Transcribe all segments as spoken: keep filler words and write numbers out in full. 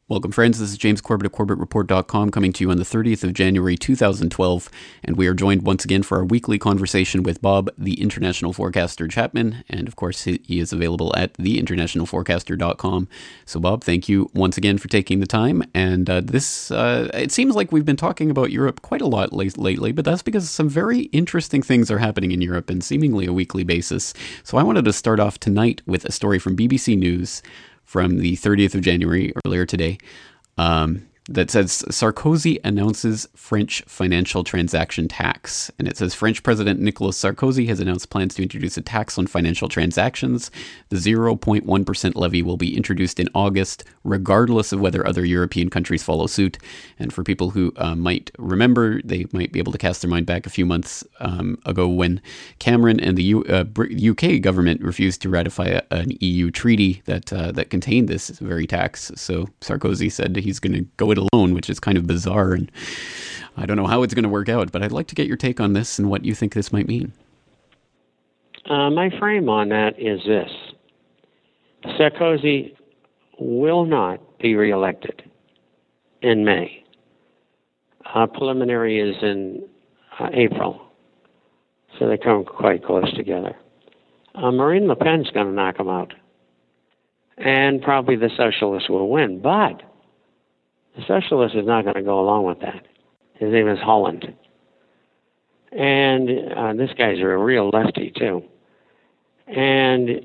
Welcome, friends. This is James Corbett of Corbett Report dot com coming to you on the thirtieth of January, two thousand twelve, and we are joined once again for our weekly conversation with Bob, the International Forecaster Chapman, and of course he is available at the international forecaster dot com. So Bob, thank you once again for taking the time, and uh, this, uh, it seems like we've been talking about Europe quite a lot late, lately, but that's because some very interesting things are happening in Europe and seemingly a weekly basis. So I wanted to start off tonight with a story from B B C News from the thirtieth of January, earlier today, um, that says Sarkozy announces French financial transaction tax. And it says French President Nicolas Sarkozy has announced plans to introduce a tax on financial transactions. The zero point one percent levy will be introduced in August, regardless of whether other European countries follow suit. And for people who uh, might remember, they might be able to cast their mind back a few months um, ago when Cameron and the U- uh, U K government refused to ratify a, an E U treaty that uh, that contained this very tax. So Sarkozy said he's going to go it alone, which is kind of bizarre, and I don't know how it's going to work out, but I'd like to get your take on this and what you think this might mean. Uh, my frame on that is this. Sarkozy will not be reelected in May. Uh, preliminary is in uh, April, so they come quite close together. Uh, Marine Le Pen's going to knock him out, and probably the socialists will win, but the socialist is not going to go along with that. His name is Holland. And uh, this guy's a real lefty, too. And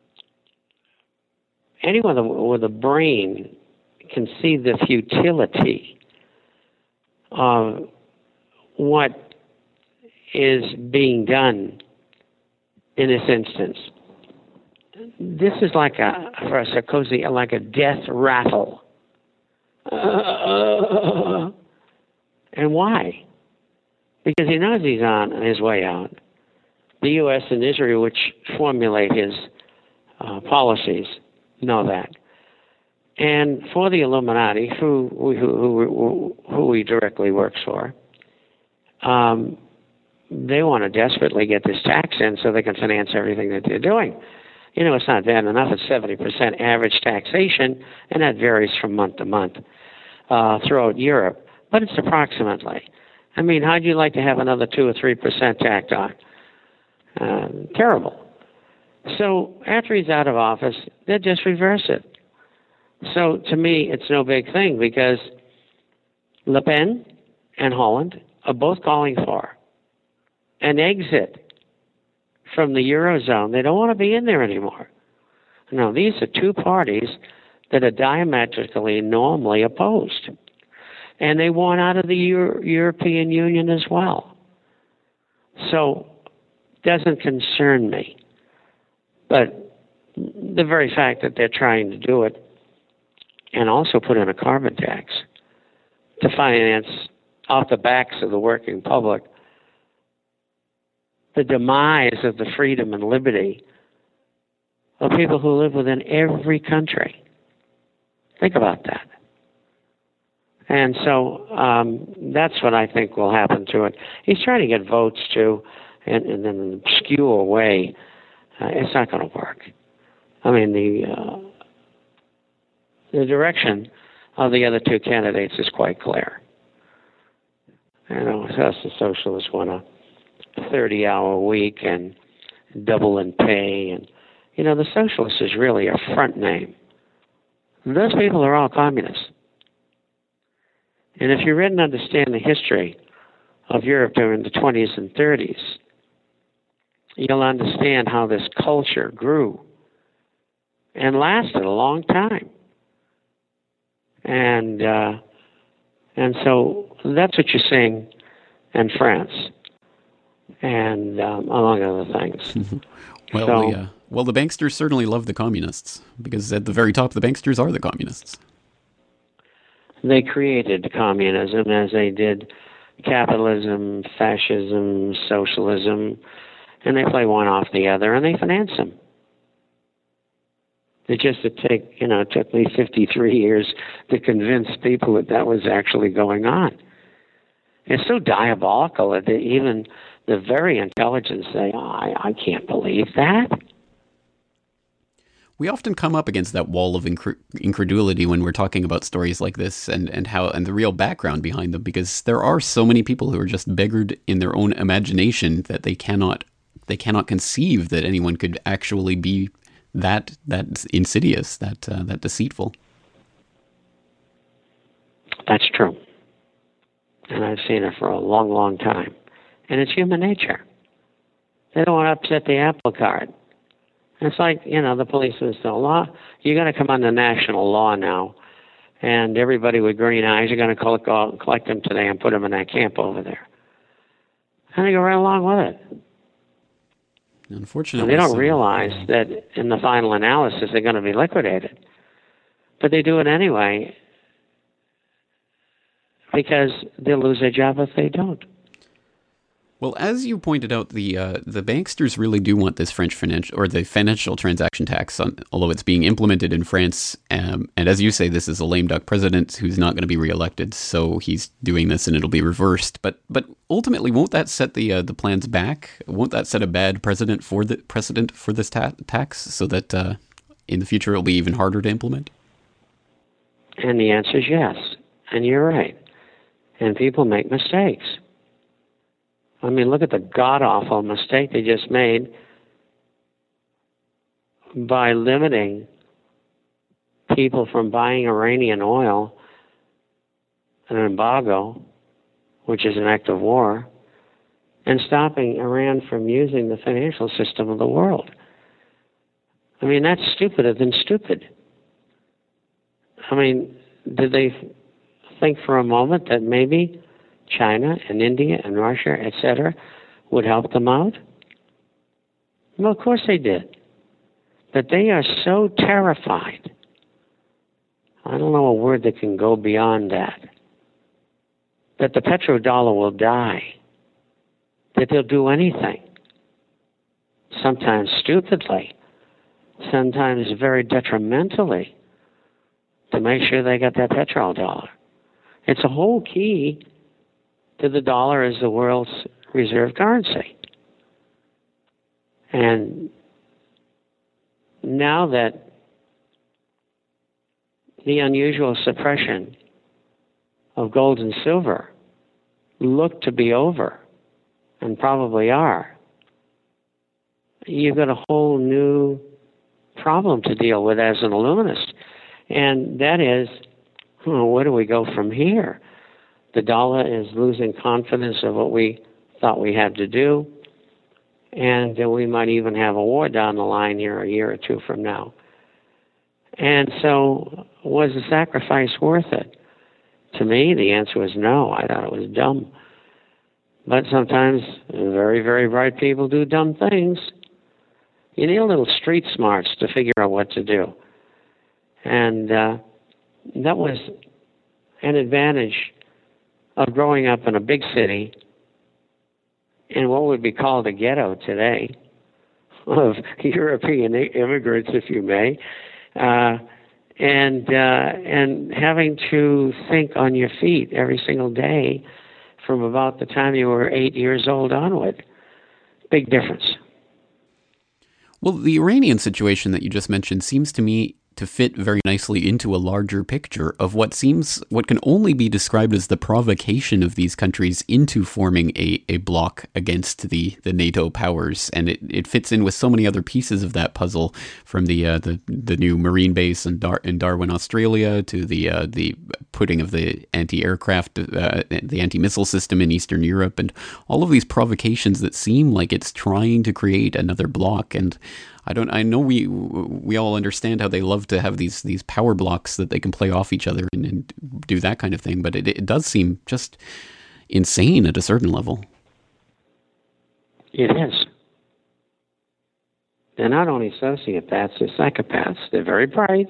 anyone with a brain can see the futility of what is being done in this instance. This is like a, for Sarkozy, like a death rattle. Uh, and why? Because he knows he's on his way out. The U S and Israel, which formulate his uh, policies, know that. And for the Illuminati, who who who, who he directly works for, um, they want to desperately get this tax in so they can finance everything that they're doing. You know, it's not bad enough. It's seventy percent average taxation, and that varies from month to month uh, throughout Europe. But it's approximately. I mean, how'd you like to have another two or three percent tacked on? Uh, terrible. So after he's out of office, they just reverse it. So to me, it's no big thing because Le Pen and Holland are both calling for an exit from the Eurozone. They don't want to be in there anymore. No, these are two parties that are diametrically normally opposed. And they want out of the Euro- European Union as well. So it doesn't concern me. But the very fact that they're trying to do it and also put in a carbon tax to finance off the backs of the working public the demise of the freedom and liberty of people who live within every country. Think about that. And so um, that's what I think will happen to it. He's trying to get votes, too, in, in an obscure way. Uh, it's not going to work. I mean, the uh, the direction of the other two candidates is quite clear. You know, us the socialists want a thirty-hour week and double in pay. And, you know, the socialist is really a front name. Those people are all communists. And if you read and understand the history of Europe during the twenties and thirties, you'll understand how this culture grew and lasted a long time. And uh, and so that's what you're seeing in France, and um, among other things. well, so, the, uh, well, the banksters certainly love the communists, because at the very top, the banksters are the communists. They created communism as they did capitalism, fascism, socialism, and they play one off the other, and they finance them. It just it take you know it took me fifty-three years to convince people that that was actually going on. It's so diabolical that they, even the very intelligent say, oh, I, I can't believe that. We often come up against that wall of incre- incredulity when we're talking about stories like this, and, and how and the real background behind them, because there are so many people who are just beggared in their own imagination that they cannot they cannot conceive that anyone could actually be that that insidious, that uh, that deceitful. That's true. And I've seen it for a long, long time. And it's human nature. They don't want to upset the apple cart. It's like, you know, the policeman said, law, you're going to come under national law now, and everybody with green eyes are going to collect, collect them today and put them in that camp over there. And they go right along with it. Unfortunately, and they don't so, realize yeah. that in the final analysis they're going to be liquidated. But they do it anyway because they'll lose their job if they don't. Well, as you pointed out, the uh, the banksters really do want this French financial or the financial transaction tax, on, although it's being implemented in France. Um, and as you say, this is a lame duck president who's not going to be reelected, so he's doing this and it'll be reversed. But but ultimately, won't that set the uh, the plans back? Won't that set a bad precedent for the precedent for this ta- tax, so that uh, in the future it'll be even harder to implement? And the answer is yes. And you're right. And people make mistakes. I mean, look at the god-awful mistake they just made by limiting people from buying Iranian oil, an embargo, which is an act of war, and stopping Iran from using the financial system of the world. I mean, that's stupider than stupid. I mean, did they think for a moment that maybe China and India and Russia, et cetera, would help them out? Well, of course they did. But they are so terrified. I don't know a word that can go beyond that. That the petrodollar will die. That they'll do anything. Sometimes stupidly. Sometimes very detrimentally. To make sure they got that petrodollar. It's a whole key to the dollar as the world's reserve currency. And now that the unusual suppression of gold and silver look to be over, and probably are, you've got a whole new problem to deal with as an illuminist. And that is, oh, where do we go from here? The dollar is losing confidence of what we thought we had to do, and uh, we might even have a war down the line here a year or two from now. And so, was the sacrifice worth it? To me, the answer was no. I thought it was dumb. But sometimes very, very bright people do dumb things. You need a little street smarts to figure out what to do. And uh, that was an advantage of growing up in a big city in what would be called a ghetto today of European immigrants, if you may, uh, and uh, and having to think on your feet every single day from about the time you were eight years old onward. Big difference. Well, the Iranian situation that you just mentioned seems to me to fit very nicely into a larger picture of what seems, what can only be described as the provocation of these countries into forming a, a bloc against the, the NATO powers. And it, it fits in with so many other pieces of that puzzle, from the uh, the, the new Marine base in, Dar- in Darwin, Australia, to the uh, the putting of the anti-aircraft, uh, the anti-missile system in Eastern Europe, and all of these provocations that seem like it's trying to create another bloc. And I don't. I know we we all understand how they love to have these these power blocks that they can play off each other and, and do that kind of thing. But it, it does seem just insane at a certain level. It is. They're not only sociopaths; they're psychopaths. They're very bright,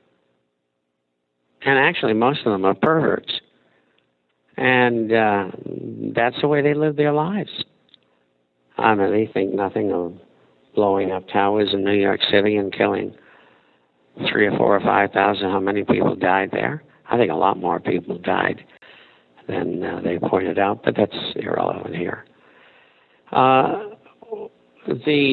and actually, most of them are perverts. And uh, that's the way they live their lives. I mean, they think nothing of blowing up towers in New York City and killing three or four or five thousand. How many people died there? I think a lot more people died than uh, they pointed out, but that's irrelevant here. Uh, the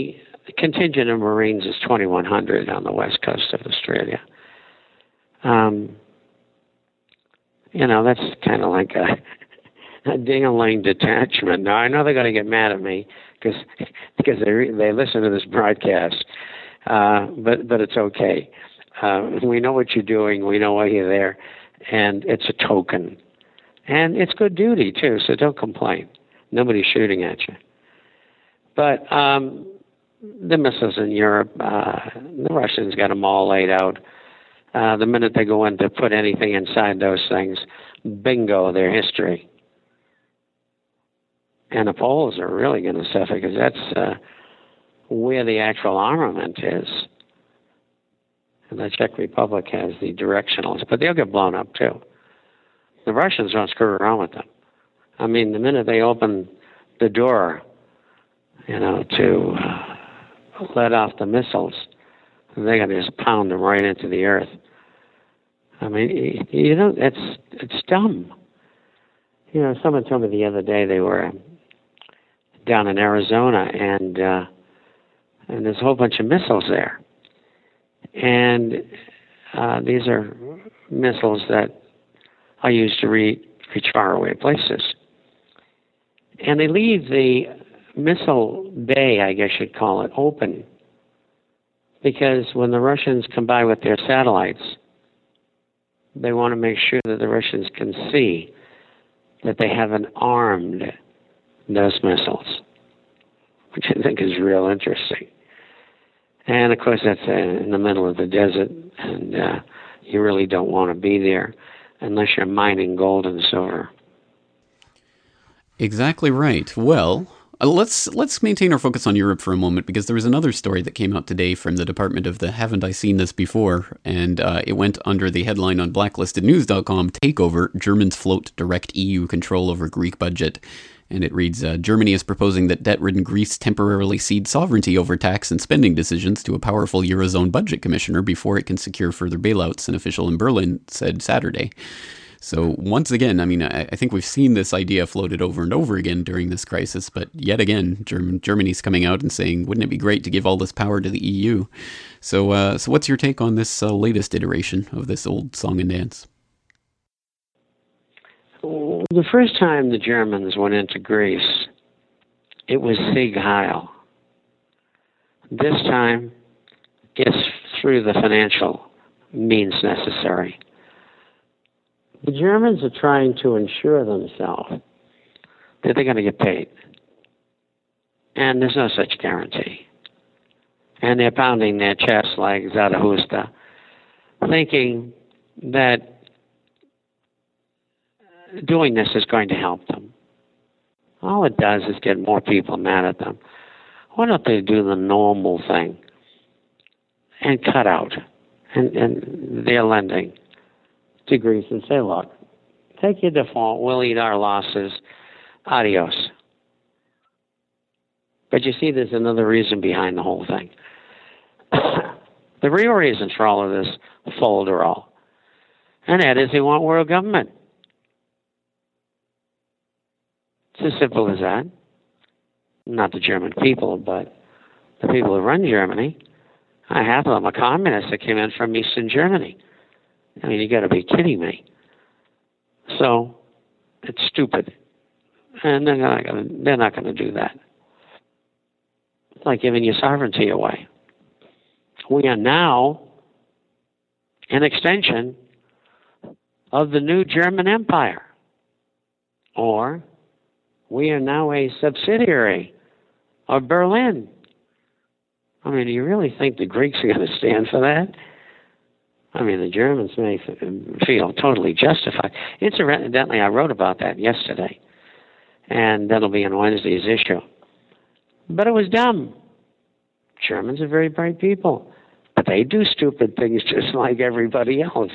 the contingent of Marines is twenty-one hundred on the west coast of Australia. Um, you know, that's kind of like a, a ding-a-ling detachment. Now, I know they're going to get mad at me because because they re- they listen to this broadcast, uh, but but it's okay. Uh, we know what you're doing. We know why you're there, and it's a token, and it's good duty too. So don't complain. Nobody's shooting at you. But um, the missiles in Europe, uh, the Russians got them all laid out. Uh, the minute they go in to put anything inside those things, bingo, they're history. And the Poles are really going to suffer because that's uh, where the actual armament is. And the Czech Republic has the directionals, but they'll get blown up too. The Russians don't screw around with them. I mean, the minute they open the door, you know, to uh, let off the missiles, they're going to just pound them right into the earth. I mean, you know, it's it's dumb. You know, someone told me the other day they were down in Arizona, and uh, and there's a whole bunch of missiles there. And uh, these are missiles that are used to re- reach faraway places. And they leave the missile bay, I guess you'd call it, open. Because when the Russians come by with their satellites, they want to make sure that the Russians can see that they haven't armed those missiles, which I think is real interesting. And, of course, that's uh, in the middle of the desert, and uh, you really don't want to be there unless you're mining gold and silver. Exactly right. Well, uh, let's let's maintain our focus on Europe for a moment, because there was another story that came out today from the Department of the Haven't I Seen This Before? And uh, it went under the headline on blacklisted news dot com, Takeover, Germans Float Direct E U Control Over Greek Budget. And it reads, uh, Germany is proposing that debt-ridden Greece temporarily cede sovereignty over tax and spending decisions to a powerful Eurozone budget commissioner before it can secure further bailouts, an official in Berlin said Saturday. So once again, I mean, I, I think we've seen this idea floated over and over again during this crisis, but yet again, German, Germany's coming out and saying, wouldn't it be great to give all this power to the E U? So, uh, so what's your take on this uh, latest iteration of this old song and dance? The first time the Germans went into Greece, it was Sieg Heil. This time, it's through the financial means necessary. The Germans are trying to ensure themselves that they're going to get paid. And there's no such guarantee. And they're pounding their chests like Zarathustra, thinking that doing this is going to help them. All it does is get more people mad at them. Why don't they do the normal thing and cut out and, and their lending to Greece and say, look, take your default, we'll eat our losses, adios. But you see, there's another reason behind the whole thing. The real reason for all of this folderol, and that is they want world government. It's as simple as that. Not the German people, but the people who run Germany. I half of them are communists that came in from Eastern Germany. I mean, you got to be kidding me. So it's stupid, and they're not going to. They're not going to do that. It's like giving your sovereignty away. We are now an extension of the new German Empire, or we are now a subsidiary of Berlin. I mean, do you really think the Greeks are going to stand for that? I mean, the Germans may feel totally justified. Incidentally, I wrote about that yesterday, and that'll be in Wednesday's issue. But it was dumb. Germans are very bright people, but they do stupid things just like everybody else.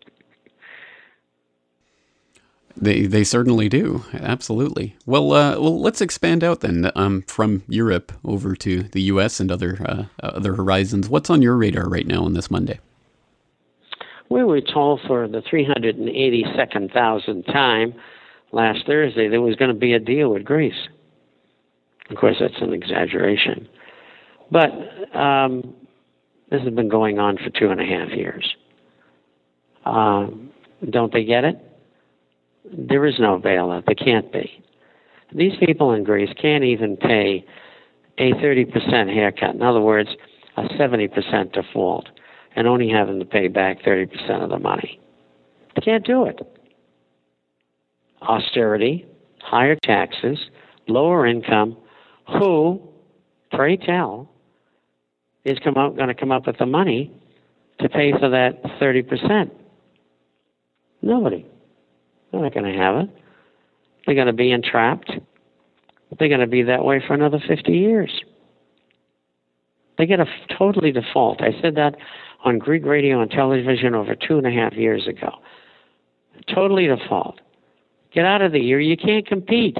They they certainly do. Absolutely. Well, uh, well, let's expand out then um, from Europe over to the U S and other uh, other horizons. What's on your radar right now on this Monday? We were told for the three hundred eighty-second thousandth time last Thursday there was going to be a deal with Greece. Of course, that's an exaggeration. But um, this has been going on for two and a half years. Um, don't they get it? There is no bailout. There can't be. These people in Greece can't even pay a thirty percent haircut. In other words, a seventy percent default, and only having to pay back thirty percent of the money. They can't do it. Austerity, higher taxes, lower income. Who, pray tell, is come out, going to come up with the money to pay for that thirty percent? Nobody. They're not going to have it. They're going to be entrapped. They're going to be that way for another fifty years. They get a f- totally default. I said that on Greek radio and television over two and a half years ago. Totally default. Get out of the year. You can't compete.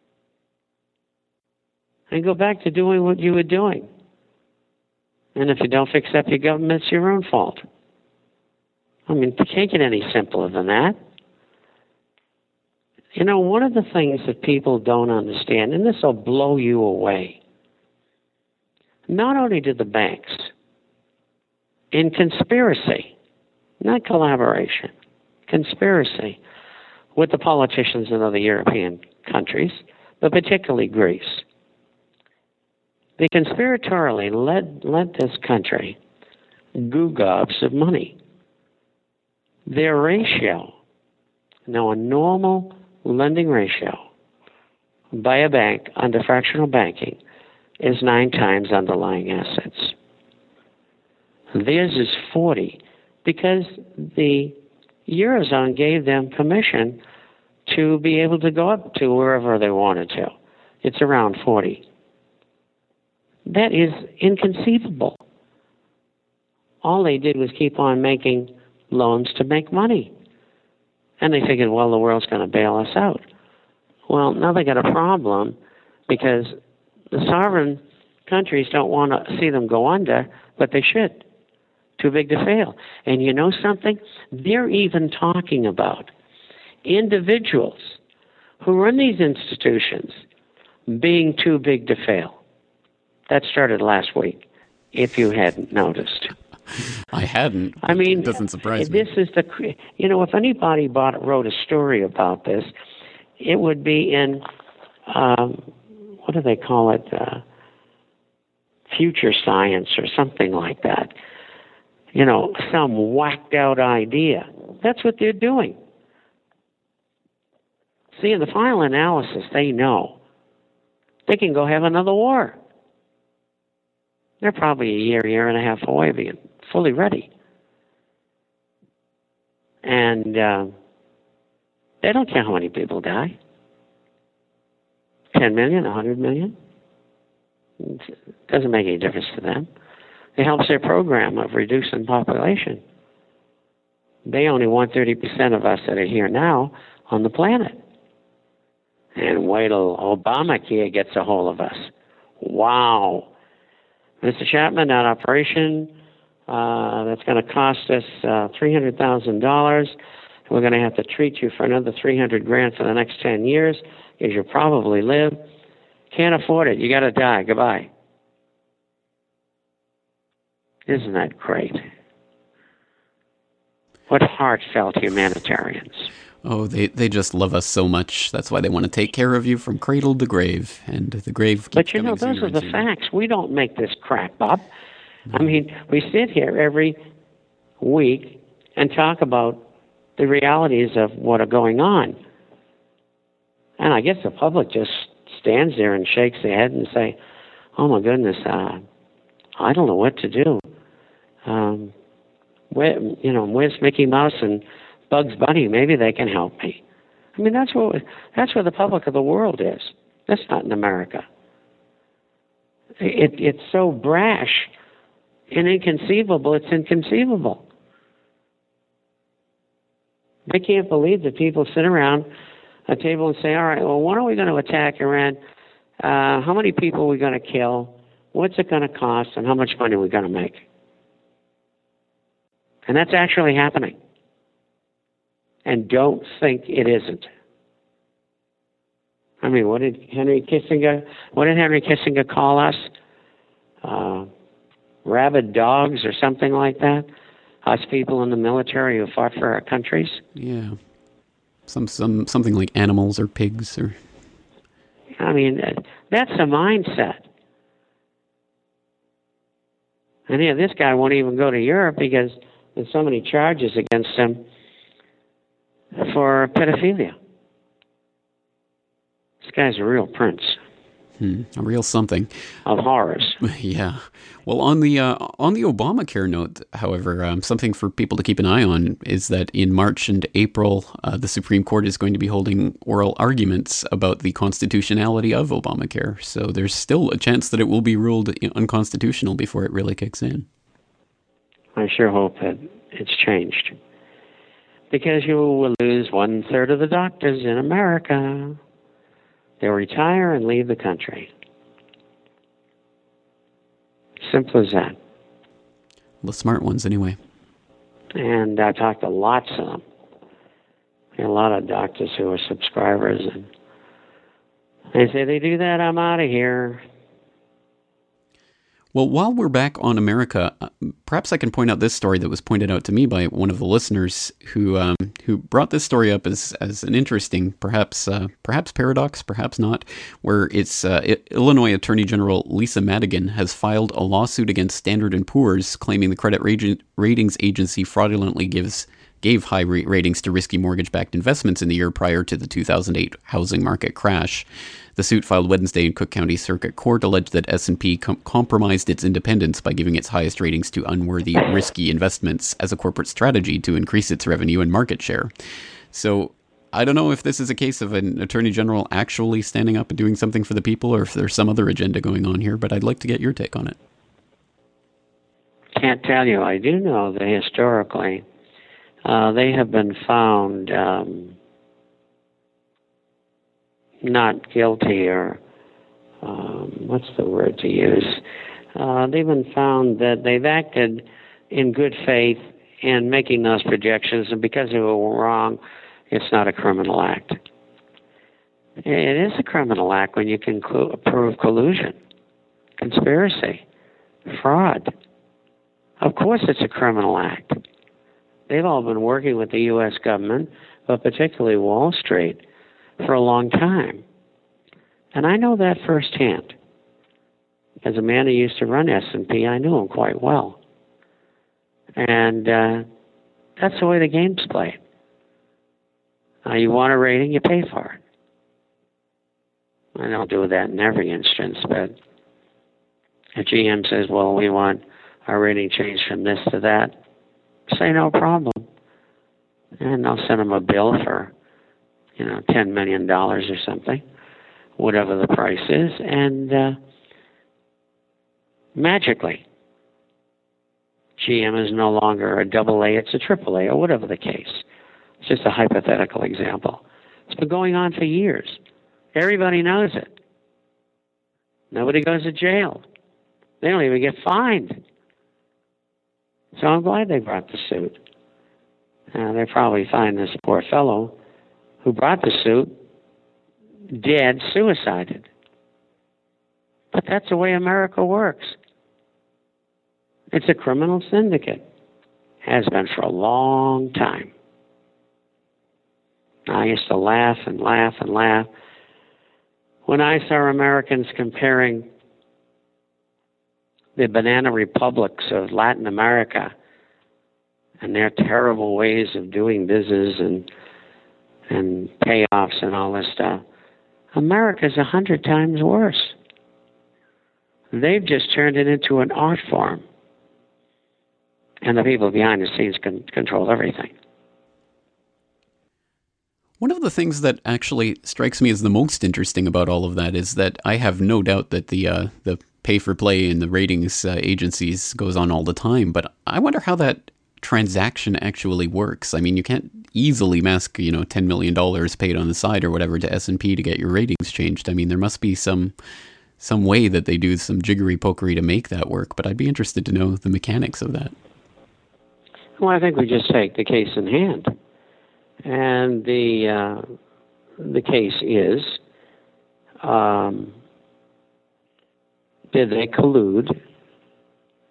And go back to doing what you were doing. And if you don't fix up your government, it's your own fault. I mean, it can't get any simpler than that. You know, one of the things that people don't understand, and this will blow you away, not only did the banks, in conspiracy, not collaboration, conspiracy with the politicians in other European countries, but particularly Greece, they conspiratorially led, led this country goo gobs of money. Their ratio, now a normal lending ratio by a bank under fractional banking is nine times underlying assets. Theirs is forty because the Eurozone gave them permission to be able to go up to wherever they wanted to. It's around forty. That is inconceivable. All they did was keep on making loans to make money. And they figured, well, the world's going to bail us out. Well, now they got a problem because the sovereign countries don't want to see them go under, but they should. Too big to fail. And you know something? They're even talking about individuals who run these institutions being too big to fail. That started last week, if you hadn't noticed. I hadn't. I mean, it doesn't surprise me. This is the, you know, if anybody bought, wrote a story about this, it would be in, um, what do they call it, uh, Future Science or something like that. You know, some whacked out idea. That's what they're doing. See, in the final analysis, they know they can go have another war. They're probably a year, year and a half away being fully ready. And uh, they don't care how many people die. ten million, one hundred million. It doesn't make any difference to them. It helps their program of reducing population. They only want thirty percent of us that are here now on the planet. And wait till Obamacare gets a hold of us. Wow. Mister Chapman, that operation, uh, that's going to cost us uh, three hundred thousand dollars. We're going to have to treat you for another three hundred grand for the next ten years because you'll probably live. Can't afford it. You got to die. Goodbye. Isn't that great? What heartfelt humanitarians. Oh, they, they just love us so much. That's why they want to take care of you from cradle to grave. And the grave keeps But you know, coming those are the sooner. facts. We don't make this crap up. I mean, we sit here every week and talk about the realities of what are going on. And I guess the public just stands there and shakes their head and say, oh my goodness, uh, I don't know what to do. Um, where, you know, where's Mickey Mouse and Bugs Bunny? Maybe they can help me. I mean, that's what that's where the public of the world is. That's not in America. It, it's so brash and inconceivable. It's inconceivable. They can't believe that people sit around a table and say, all right, well, when are we going to attack Iran? Uh, how many people are we going to kill? What's it going to cost? And how much money are we going to make? And that's actually happening. And don't think it isn't. I mean, what did Henry Kissinger, what did Henry Kissinger call us? uh, rabid dogs or something like that. Us people in the military who fought for our countries. Yeah. Some, some, something like animals or pigs or... I mean, that's a mindset. And yeah, this guy won't even go to Europe because there's so many charges against him for pedophilia. This guy's a real prince. Hmm, a real something. Of horrors. Yeah. Well, on the uh, on the Obamacare note, however, um, something for people to keep an eye on is that in March and April, uh, the Supreme Court is going to be holding oral arguments about the constitutionality of Obamacare. So there's still a chance that it will be ruled unconstitutional before it really kicks in. I sure hope that it's changed. Because you will lose one third of the doctors in America. They'll retire and leave the country. Simple as that. The smart ones, anyway. And I talked to lots of them. A lot of doctors who are subscribers, and they say, they do that, I'm out of here. Well, while we're back on America, uh, perhaps I can point out this story that was pointed out to me by one of the listeners who um, who brought this story up as as an interesting, perhaps uh, perhaps paradox, perhaps not, where it's uh, it, Illinois Attorney General Lisa Madigan has filed a lawsuit against Standard and Poor's, claiming the credit rag- ratings agency fraudulently gives gave high ra- ratings to risky mortgage-backed investments in the year prior to the two thousand eight housing market crash. The suit filed Wednesday in Cook County Circuit Court alleged that S and P com- compromised its independence by giving its highest ratings to unworthy, risky investments as a corporate strategy to increase its revenue and market share. So I don't know if this is a case of an attorney general actually standing up and doing something for the people, or if there's some other agenda going on here, but I'd like to get your take on it. Can't tell you. I do know that historically uh, they have been found... Um, not guilty, or um, what's the word to use? Uh, they've been found that they've acted in good faith in making those projections, and because they were wrong, it's not a criminal act. It is a criminal act when you can cl- prove collusion, conspiracy, fraud. Of course it's a criminal act. They've all been working with the U S government, but particularly Wall Street, for a long time. And I know that firsthand. As a man who used to run S and P, I knew him quite well. And uh, that's the way the game's played. Uh, you want a rating, you pay for it. I don't do that in every instance, but if G M says, well, we want our rating changed from this to that, say no problem. And I'll send them a bill for you know, ten million dollars or something, whatever the price is, and uh, magically, G M is no longer a double A, it's a triple A, or whatever the case. It's just a hypothetical example. It's been going on for years. Everybody knows it. Nobody goes to jail. They don't even get fined. So I'm glad they brought the suit. Uh, they probably find this poor fellow who brought the suit dead, suicided. But that's the way America works. It's a criminal syndicate. Has been for a long time. I used to laugh and laugh and laugh when I saw Americans comparing the banana republics of Latin America and their terrible ways of doing business and and payoffs and all this stuff. America's a hundred times worse. They've just turned it into an art form. And the people behind the scenes can control everything. One of the things that actually strikes me as the most interesting about all of that is that I have no doubt that the uh, the pay-for-play and the ratings uh, agencies goes on all the time, but I wonder how that transaction actually works. I mean, you can't easily mask, you know, ten million dollars paid on the side or whatever to S and P to get your ratings changed. I mean, there must be some some way that they do some jiggery-pokery to make that work, but I'd be interested to know the mechanics of that. Well, I think we just take the case in hand. And the uh, the case is, um, did they collude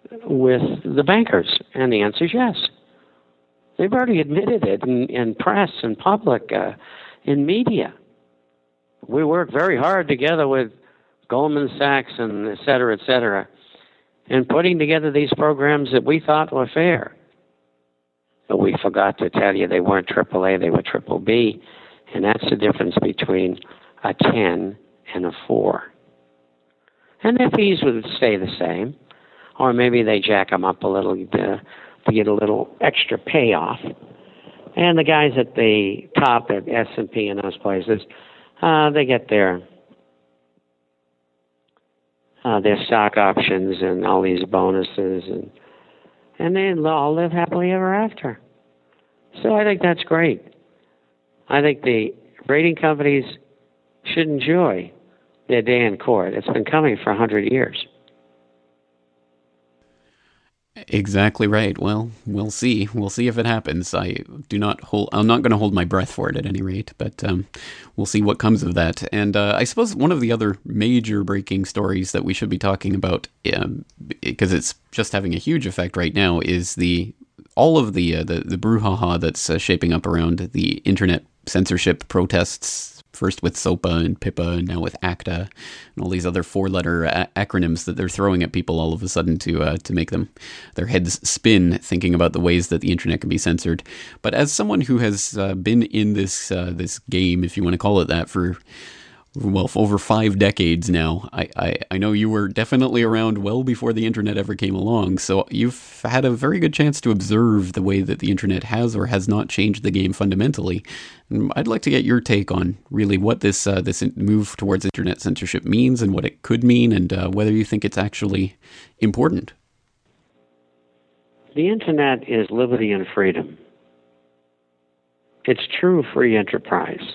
with the bankers? And the answer is yes. They've already admitted it in, in press and public, uh, in media. We worked very hard together with Goldman Sachs and et cetera, et cetera, in putting together these programs that we thought were fair. But we forgot to tell you they weren't triple A, they were triple B. And that's the difference between a ten and a four. And their fees would stay the same. Or maybe they jack them up a little to, to get a little extra payoff. And the guys at the top at S and P and those places, uh, they get their uh, their stock options and all these bonuses, and and they all live happily ever after. So I think that's great. I think the rating companies should enjoy their day in court. It's been coming for a hundred years. Exactly right. Well, we'll see. We'll see if it happens. I do not hold. I'm not going to hold my breath for it at any rate, but um, we'll see what comes of that. And uh, I suppose one of the other major breaking stories that we should be talking about, um, because it's just having a huge effect right now, is the all of the uh, the, the brouhaha that's uh, shaping up around the internet censorship protests. First with SOPA and PIPA, and now with ACTA, and all these other four-letter a- acronyms that they're throwing at people all of a sudden to uh, to make them their heads spin, thinking about the ways that the internet can be censored. But as someone who has uh, been in this uh, this game, if you want to call it that, for well for over five decades now, I, I I know you were definitely around well before the internet ever came along. So you've had a very good chance to observe the way that the internet has or has not changed the game fundamentally. I'd like to get your take on really what this uh, this move towards internet censorship means and what it could mean, and uh, whether you think it's actually important. The internet is liberty and freedom. It's true free enterprise.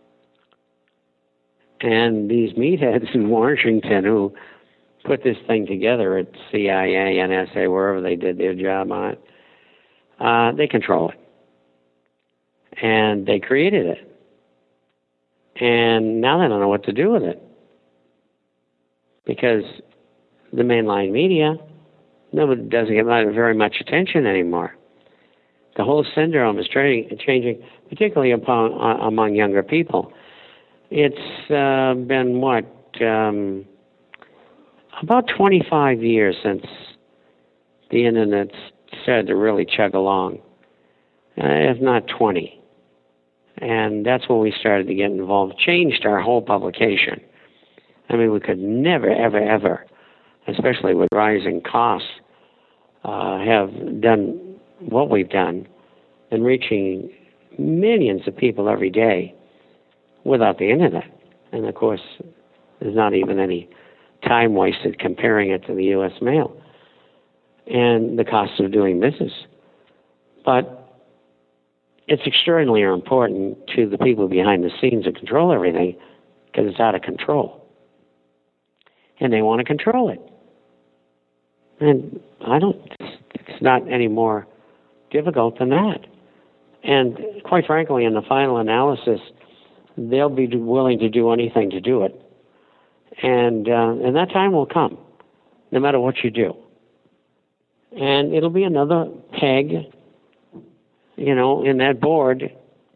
And these meatheads in Washington who put this thing together at C I A, N S A, wherever they did their job on it, uh, they control it. And they created it. And now they don't know what to do with it. Because the mainline media, nobody doesn't get very much attention anymore. The whole syndrome is tra- changing, particularly upon, uh, among younger people. It's uh, been, what, um, about twenty-five years since the internet started to really chug along, uh, if not twenty. And that's when we started to get involved, changed our whole publication. I mean, we could never, ever, ever, especially with rising costs, uh, have done what we've done and reaching millions of people every day without the internet. And of course, there's not even any time wasted comparing it to the U S mail and the cost of doing business. But it's extraordinarily important to the people behind the scenes who control everything, because it's out of control. And they want to control it. And I don't, it's not any more difficult than that. And quite frankly, in the final analysis, they'll be willing to do anything to do it. And, uh, and that time will come, no matter what you do. And it'll be another peg, you know, in that board,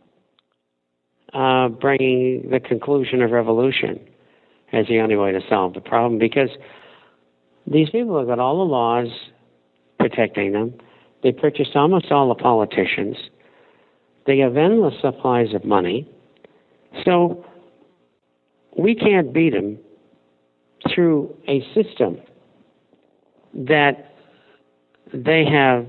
uh, bringing the conclusion of revolution as the only way to solve the problem. Because these people have got all the laws protecting them. They purchased almost all the politicians. They have endless supplies of money. So we can't beat them through a system that they have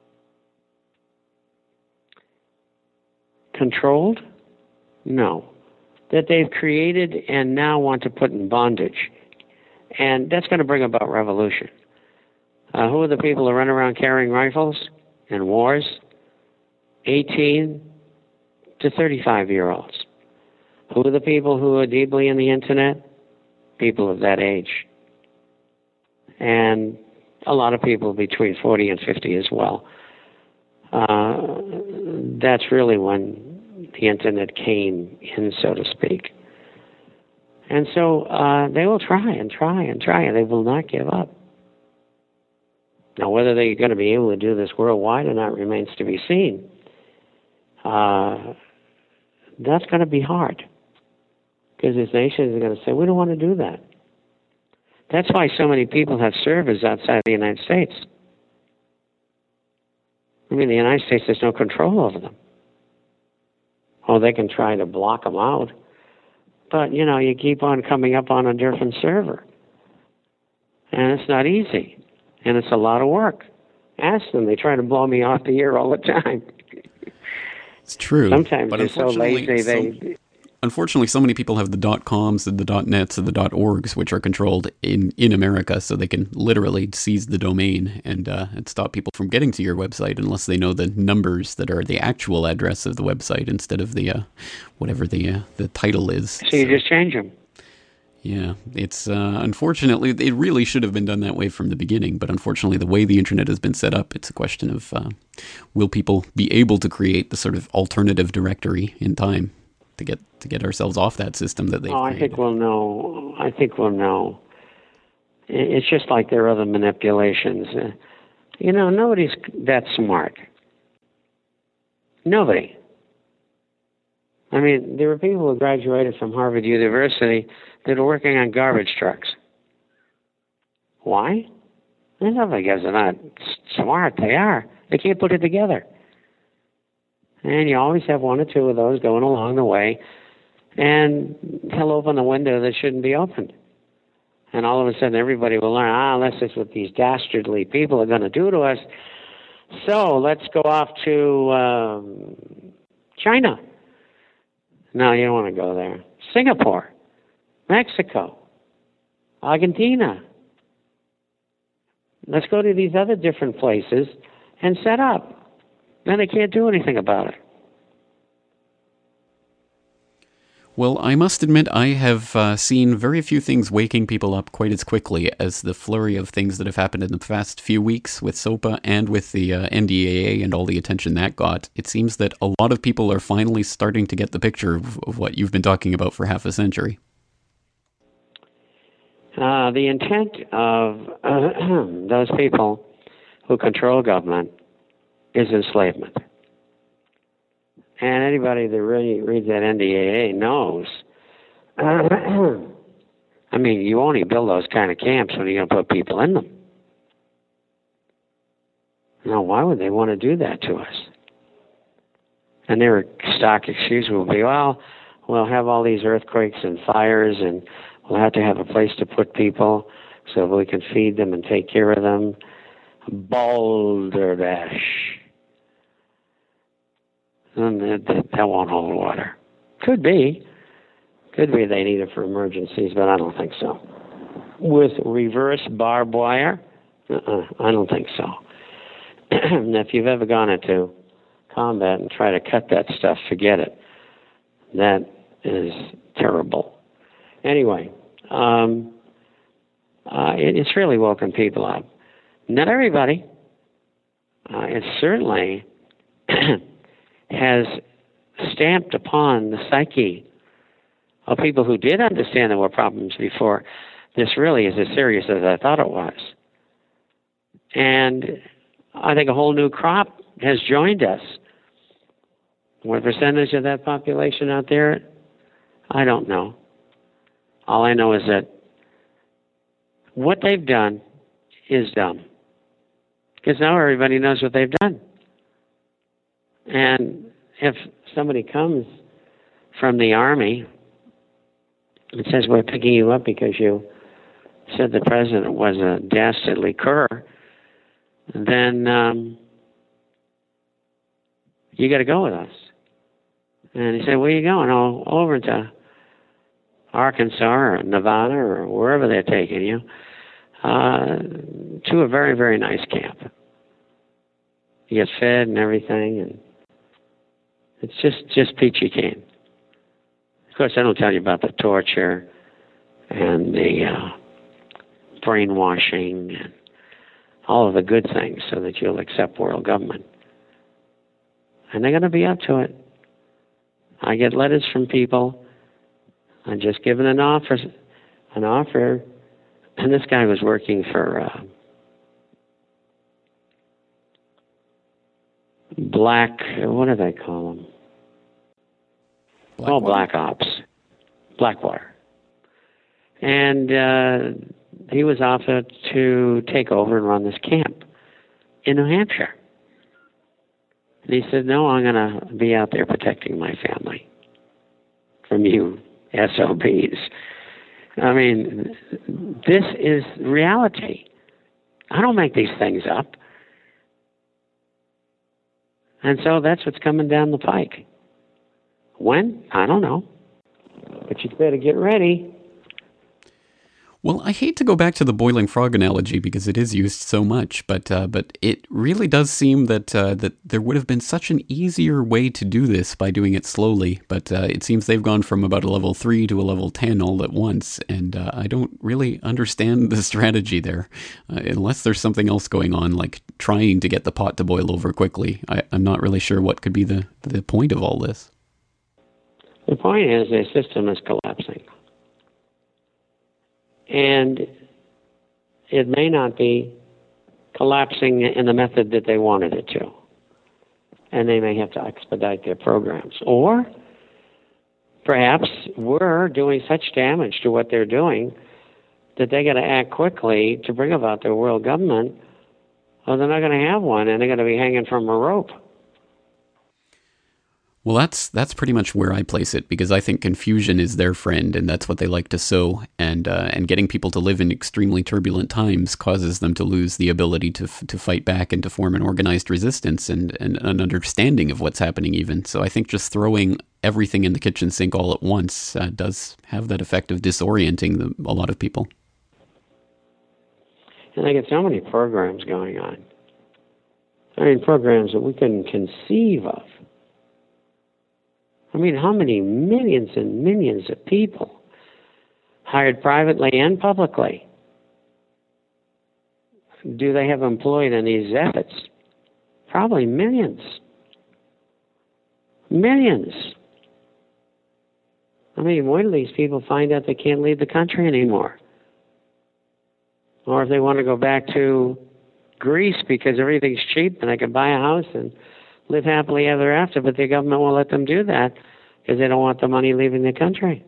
controlled? No. That they've created and now want to put in bondage. And that's going to bring about revolution. Uh, who are the people who run around carrying rifles in wars? eighteen to thirty-five-year-olds. Who are the people who are deeply in the internet? People of that age. And a lot of people between forty and fifty as well. Uh, that's really when the internet came in, so to speak. And so uh, they will try and try and try, and they will not give up. Now, whether they're going to be able to do this worldwide or not remains to be seen. Uh, that's going to be hard, because these nations are going to say, we don't want to do that. That's why so many people have servers outside the United States. I mean, the United States has no control over them. Oh, they can try to block them out. But, you know, you keep on coming up on a different server. And it's not easy. And it's a lot of work. Ask them. They try to blow me off the air all the time. It's true. Sometimes but they're so lazy, so, they... Unfortunately, so many people have the .coms and the .nets and the .orgs, which are controlled in, in America, so they can literally seize the domain and uh, and stop people from getting to your website unless they know the numbers that are the actual address of the website instead of the uh, whatever the uh, the title is. So you so, just change them. Yeah, it's uh, unfortunately, it really should have been done that way from the beginning, but unfortunately the way the internet has been set up, it's a question of uh, will people be able to create the sort of alternative directory in time to get to get ourselves off that system that they've Oh, I created. think we'll know. I think we'll know. It's just like there are other manipulations. Uh, you know, nobody's that smart. Nobody. I mean, there were people who graduated from Harvard University that are working on garbage trucks. Why? It's not because they're not smart. They are. They can't put it together. And you always have one or two of those going along the way, and he'll open a window that shouldn't be opened. And all of a sudden everybody will learn, ah, this is what these dastardly people are going to do to us. So let's go off to um, China. No, you don't want to go there. Singapore, Mexico, Argentina. Let's go to these other different places and set up. Then they can't do anything about it. Well, I must admit I have uh, seen very few things waking people up quite as quickly as the flurry of things that have happened in the past few weeks with SOPA and with the uh, N D A A and all the attention that got. It seems that a lot of people are finally starting to get the picture of, of what you've been talking about for half a century. Uh, the intent of uh, those people who control government is enslavement. And anybody that really reads that N D A A knows. I mean, you only build those kind of camps when you're going to put people in them. Now, why would they want to do that to us? And their stock excuse will be, well, we'll have all these earthquakes and fires, and we'll have to have a place to put people so we can feed them and take care of them. Balderdash. And that, that, that won't hold water. Could be. Could be they need it for emergencies, but I don't think so. With reverse barbed wire? Uh-uh, I don't think so. And if you've ever gone into combat and tried to cut that stuff, forget it. That is terrible. Anyway, um, uh, it, it's really woken people up. Not everybody. Uh, it certainly has stamped upon the psyche of people who did understand there were problems before. This really is as serious as I thought it was. And I think a whole new crop has joined us. What percentage of that population out there? I don't know. All I know is that what they've done is dumb. Because now everybody knows what they've done. And if somebody comes from the Army and says, we're picking you up because you said the president was a dastardly cur, then um, you got to go with us. And he said, where are you going? Oh, over to Arkansas or Nevada or wherever they're taking you, uh, to a very, very nice camp. You get fed and everything, and it's just, just peachy keen. Of course, I don't tell you about the torture and the uh, brainwashing and all of the good things so that you'll accept world government. And they're going to be up to it. I get letters from people. I'm just given an offer, an offer, and this guy was working for uh, black, what do they call them? Oh, black ops. Blackwater. And uh, he was offered to take over and run this camp in New Hampshire. And he said, no, I'm going to be out there protecting my family from you S O Bs. I mean, this is reality. I don't make these things up. And so that's what's coming down the pike. When? I don't know. But you better get ready. Well, I hate to go back to the boiling frog analogy because it is used so much, but uh, but it really does seem that uh, that there would have been such an easier way to do this by doing it slowly. But uh, it seems they've gone from about a level three to a level ten all at once, and uh, I don't really understand the strategy there, uh, unless there's something else going on, like trying to get the pot to boil over quickly. I, I'm not really sure what could be the the point of all this. The point is the system is collapsing. And it may not be collapsing in the method that they wanted it to. And they may have to expedite their programs. Or perhaps we're doing such damage to what they're doing that they got to act quickly to bring about their world government, or they're not going to have one, and they're going to be hanging from a rope. Well, that's that's pretty much where I place it, because I think confusion is their friend, and that's what they like to sow. And uh, and getting people to live in extremely turbulent times causes them to lose the ability to f- to fight back and to form an organized resistance and, and an understanding of what's happening even. So I think just throwing everything in the kitchen sink all at once uh, does have that effect of disorienting the, a lot of people. And they get so many programs going on. I mean, programs that we couldn't conceive of. I mean, how many millions and millions of people hired privately and publicly do they have employed in these efforts? Probably millions. Millions. I mean, when do these people find out they can't leave the country anymore? Or if they want to go back to Greece because everything's cheap and they can buy a house and live happily ever after, but the government won't let them do that because they don't want the money leaving the country.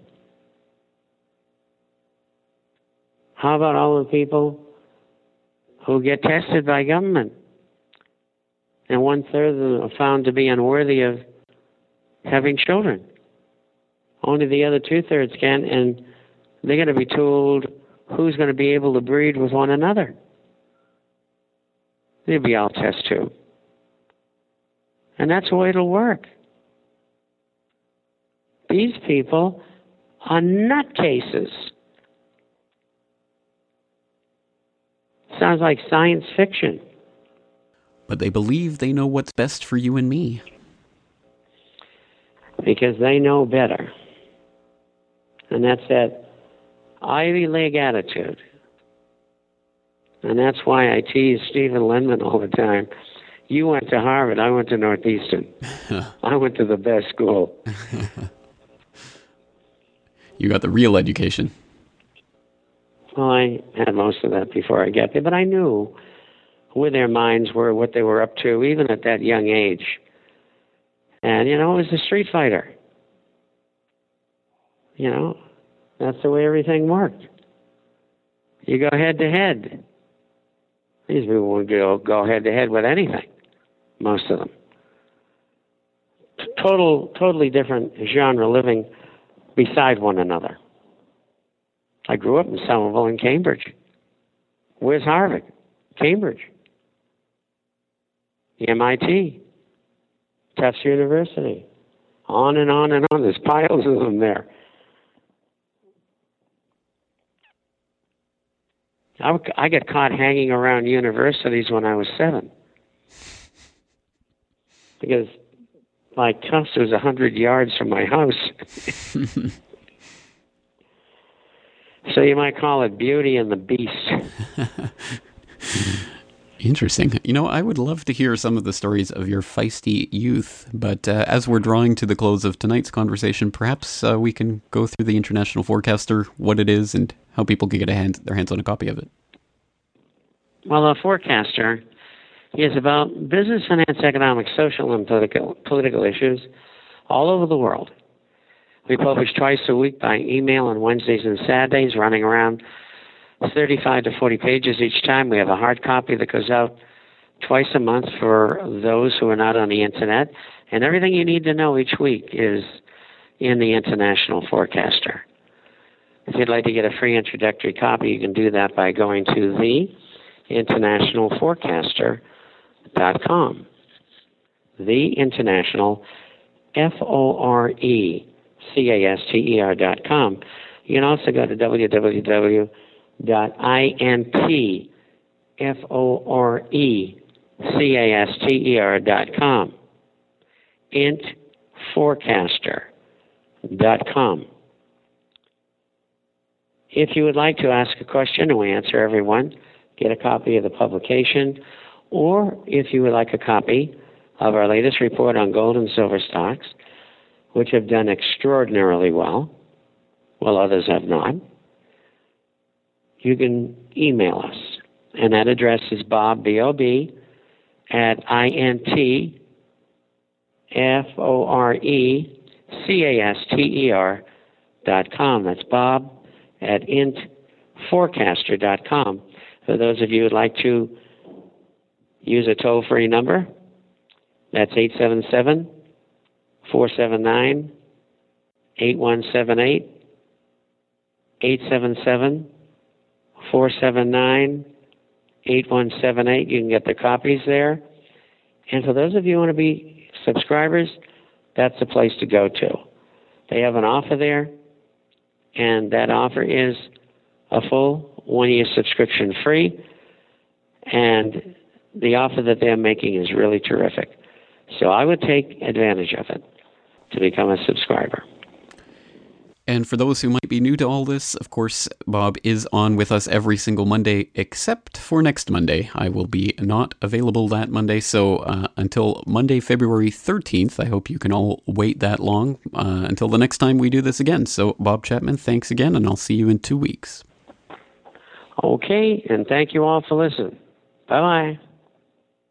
How about all the people who get tested by government and one third of them are found to be unworthy of having children? Only the other two thirds can, and they're going to be told who's going to be able to breed with one another. They'll be all test tube. And that's the way it'll work. These people are nutcases. Sounds like science fiction. But they believe they know what's best for you and me. Because they know better. And that's that Ivy League attitude. And that's why I tease Stephen Lindman all the time. You went to Harvard, I went to Northeastern. I went to the best school. You got the real education. Well, I had most of that before I got there, but I knew where their minds were, what they were up to, even at that young age. And, you know, it was a street fighter. You know, that's the way everything worked. You go head to head. These people would go, go head to head with anything, most of them. Total, totally different genre living beside one another. I grew up in Somerville and Cambridge. Where's Harvard? Cambridge. M I T. Tufts University. On and on and on. There's piles of them there. I, I got caught hanging around universities when I was seven. Because my Tufts was one hundred yards from my house. So you might call it Beauty and the Beast. Interesting. You know, I would love to hear some of the stories of your feisty youth, but uh, as we're drawing to the close of tonight's conversation, perhaps uh, we can go through the International Forecaster, what it is, and how people can get a hand, their hands on a copy of it. Well, a forecaster He is about business, finance, economic, social, and political, political issues all over the world. We publish twice a week by email on Wednesdays and Saturdays, running around thirty-five to forty pages each time. We have a hard copy that goes out twice a month for those who are not on the internet. And everything you need to know each week is in the International Forecaster. If you'd like to get a free introductory copy, you can do that by going to the international forecaster dot com. The International, F O R E C A S T E R dot com. You can also go to w w w dot int F O R E C A S T E R dot com. int forecaster dot com. If you would like to ask a question, and we answer everyone, get a copy of the publication, or if you would like a copy of our latest report on gold and silver stocks, which have done extraordinarily well, while others have not, you can email us. And that address is Bob, B O B, at int F O R E C A S T E R dot com. That's Bob at int forecaster dot com. For those of you who would like to use a toll-free number, that's eight seven seven, four seven nine, eight one seven eight, eight seven seven, four seven nine, eight one seven eight. You can get the copies there. And for those of you who want to be subscribers, that's the place to go to. They have an offer there, and that offer is a full one-year subscription free, and the offer that they're making is really terrific. So I would take advantage of it to become a subscriber. And for those who might be new to all this, of course, Bob is on with us every single Monday, except for next Monday. I will be not available that Monday, so uh, until Monday, February thirteenth, I hope you can all wait that long uh, until the next time we do this again. So, Bob Chapman, thanks again, and I'll see you in two weeks. Okay, and thank you all for listening. Bye-bye.